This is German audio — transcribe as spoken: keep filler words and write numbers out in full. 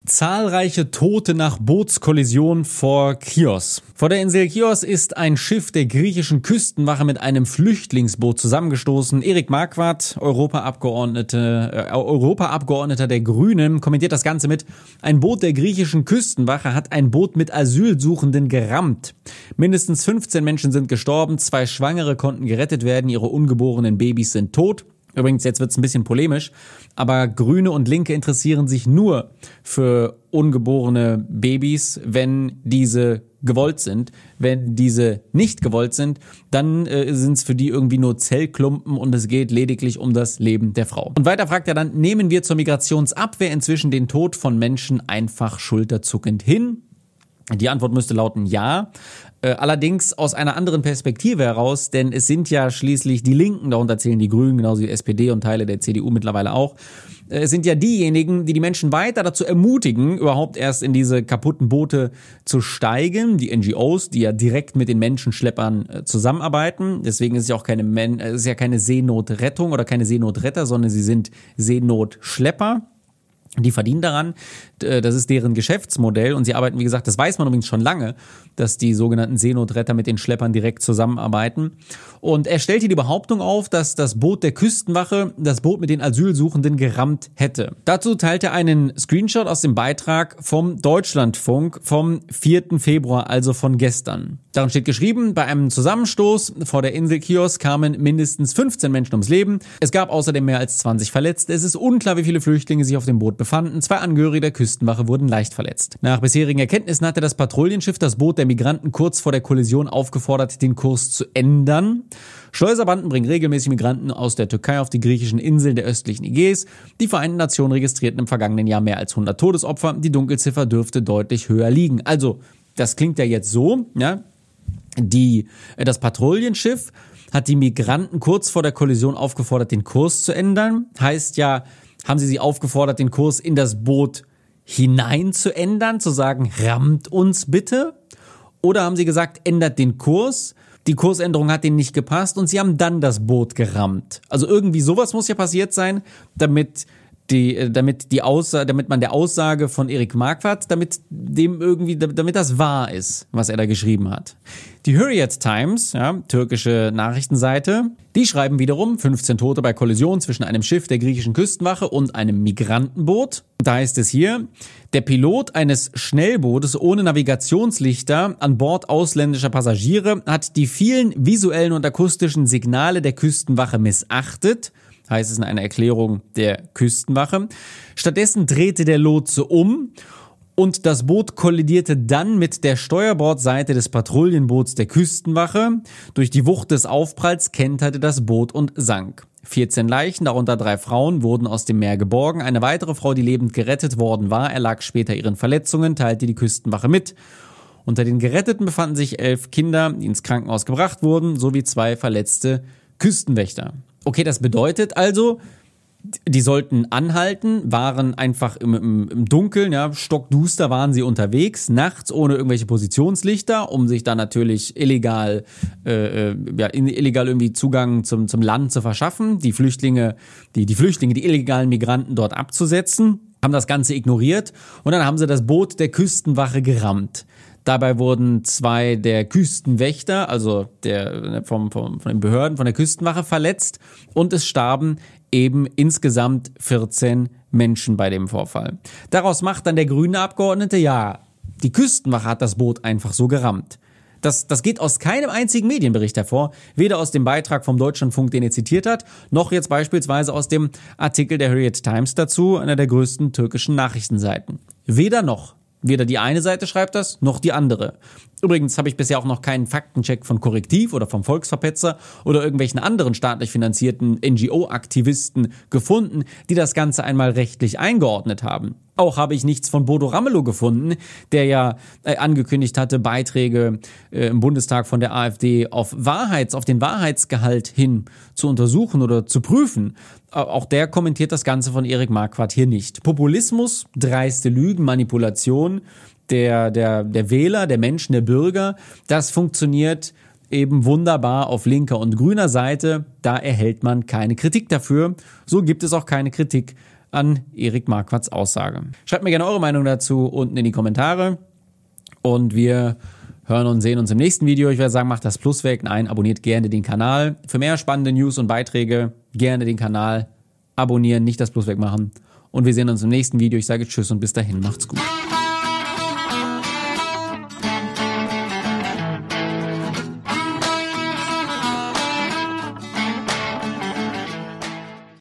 Zahlreiche Tote nach Bootskollision vor Chios. Vor der Insel Chios ist ein Schiff der griechischen Küstenwache mit einem Flüchtlingsboot zusammengestoßen. Erik Marquardt, Europaabgeordnete, äh, Europaabgeordneter der Grünen, kommentiert das Ganze mit: Ein Boot der griechischen Küstenwache hat ein Boot mit Asylsuchenden gerammt. Mindestens fünfzehn Menschen sind gestorben, zwei Schwangere konnten gerettet werden, ihre ungeborenen Babys sind tot. Übrigens, jetzt wird's ein bisschen polemisch, aber Grüne und Linke interessieren sich nur für ungeborene Babys, wenn diese gewollt sind. Wenn diese nicht gewollt sind, dann äh, sind es für die irgendwie nur Zellklumpen und es geht lediglich um das Leben der Frau. Und weiter fragt er dann: Nehmen wir zur Migrationsabwehr inzwischen den Tod von Menschen einfach schulterzuckend hin? Die Antwort müsste lauten ja. Äh, allerdings aus einer anderen Perspektive heraus, denn es sind ja schließlich die Linken, darunter zählen die Grünen, genauso die S P D und Teile der C D U mittlerweile auch, äh, es sind ja diejenigen, die die Menschen weiter dazu ermutigen, überhaupt erst in diese kaputten Boote zu steigen, die N G Os, die ja direkt mit den Menschenschleppern äh, zusammenarbeiten. Deswegen ist es ja auch keine, Men- äh, ist ja keine Seenotrettung oder keine Seenotretter, sondern sie sind Seenotschlepper. Die verdienen daran, das ist deren Geschäftsmodell und sie arbeiten, wie gesagt, das weiß man übrigens schon lange, dass die sogenannten Seenotretter mit den Schleppern direkt zusammenarbeiten. Und er stellt hier die Behauptung auf, dass das Boot der Küstenwache das Boot mit den Asylsuchenden gerammt hätte. Dazu teilt er einen Screenshot aus dem Beitrag vom Deutschlandfunk vom vierten Februar, also von gestern. Darin steht geschrieben: Bei einem Zusammenstoß vor der Insel Chios kamen mindestens fünfzehn Menschen ums Leben. Es gab außerdem mehr als zwanzig Verletzte. Es ist unklar, wie viele Flüchtlinge sich auf dem Boot befanden. Zwei Angehörige der Küstenwache wurden leicht verletzt. Nach bisherigen Erkenntnissen hatte das Patrouillenschiff das Boot der Migranten kurz vor der Kollision aufgefordert, den Kurs zu ändern. Schleuserbanden bringen regelmäßig Migranten aus der Türkei auf die griechischen Inseln der östlichen Ägäis. Die Vereinten Nationen registrierten im vergangenen Jahr mehr als hundert Todesopfer. Die Dunkelziffer dürfte deutlich höher liegen. Also, das klingt ja jetzt so, ja, die, das Patrouillenschiff hat die Migranten kurz vor der Kollision aufgefordert, den Kurs zu ändern. Heißt ja, haben sie sie aufgefordert, den Kurs in das Boot hinein zu ändern, zu sagen, rammt uns bitte? Oder haben sie gesagt, ändert den Kurs? Die Kursänderung hat denen nicht gepasst und sie haben dann das Boot gerammt. Also irgendwie sowas muss ja passiert sein, damit die, damit die Aussage, damit man der Aussage von Erik Marquardt, damit dem irgendwie, damit das wahr ist, was er da geschrieben hat. Die Hürriyet Times, ja, türkische Nachrichtenseite, die schreiben wiederum fünfzehn Tote bei Kollision zwischen einem Schiff der griechischen Küstenwache und einem Migrantenboot. Da heißt es hier: Der Pilot eines Schnellbootes ohne Navigationslichter an Bord ausländischer Passagiere hat die vielen visuellen und akustischen Signale der Küstenwache missachtet, heißt es in einer Erklärung der Küstenwache. Stattdessen drehte der Lotse um und das Boot kollidierte dann mit der Steuerbordseite des Patrouillenboots der Küstenwache. Durch die Wucht des Aufpralls kenterte das Boot und sank. vierzehn Leichen, darunter drei Frauen, wurden aus dem Meer geborgen. Eine weitere Frau, die lebend gerettet worden war, erlag später ihren Verletzungen, teilte die Küstenwache mit. Unter den Geretteten befanden sich elf Kinder, die ins Krankenhaus gebracht wurden, sowie zwei verletzte Küstenwächter. Okay, das bedeutet also, die sollten anhalten, waren einfach im, im, im Dunkeln, ja, stockduster waren sie unterwegs, nachts ohne irgendwelche Positionslichter, um sich dann natürlich illegal, äh, ja, illegal irgendwie Zugang zum, zum Land zu verschaffen, die Flüchtlinge, die, die Flüchtlinge, die illegalen Migranten dort abzusetzen, haben das Ganze ignoriert und dann haben sie das Boot der Küstenwache gerammt. Dabei wurden zwei der Küstenwächter, also der vom, vom, von den Behörden, von der Küstenwache verletzt und es starben eben insgesamt vierzehn Menschen bei dem Vorfall. Daraus macht dann der grüne Abgeordnete, ja, die Küstenwache hat das Boot einfach so gerammt. Das, das geht aus keinem einzigen Medienbericht hervor, weder aus dem Beitrag vom Deutschlandfunk, den er zitiert hat, noch jetzt beispielsweise aus dem Artikel der Hürriyet Times dazu, einer der größten türkischen Nachrichtenseiten. Weder noch. Weder die eine Seite schreibt das, noch die andere. Übrigens habe ich bisher auch noch keinen Faktencheck von Korrektiv oder vom Volksverpetzer oder irgendwelchen anderen staatlich finanzierten N G O-Aktivisten gefunden, die das Ganze einmal rechtlich eingeordnet haben. Auch habe ich nichts von Bodo Ramelow gefunden, der ja äh, angekündigt hatte, Beiträge äh, im Bundestag von der AfD auf Wahrheits, auf den Wahrheitsgehalt hin zu untersuchen oder zu prüfen. Äh, auch der kommentiert das Ganze von Erik Marquardt hier nicht. Populismus, dreiste Lügen, Manipulation der, der, der Wähler, der Menschen, der Bürger, das funktioniert eben wunderbar auf linker und grüner Seite. Da erhält man keine Kritik dafür. So gibt es auch keine Kritik an Erik Marquardts Aussage. Schreibt mir gerne eure Meinung dazu unten in die Kommentare und wir hören und sehen uns im nächsten Video. Ich werde sagen, macht das Plus weg. Nein, abonniert gerne den Kanal. Für mehr spannende News und Beiträge gerne den Kanal abonnieren, nicht das Plus wegmachen. Und wir sehen uns im nächsten Video. Ich sage Tschüss und bis dahin, macht's gut.